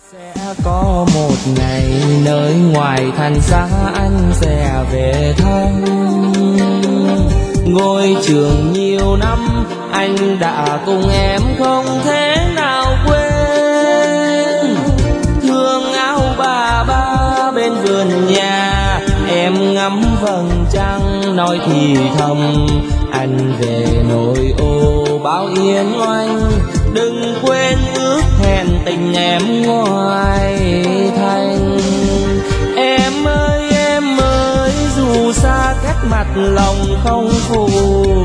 Sẽ có một ngày nơi ngoài thành xa anh sẽ về thăm. Ngôi trường nhiều năm anh đã cùng em không thể nào quên. Thương áo bà ba bên vườn nhà, em ngắm vầng trăng nói thì thầm. Anh về nội ô bao yên oanh, đừng quên ước hẹn tình em ngoài thành. Em ơi dù xa cách mặt lòng không phụ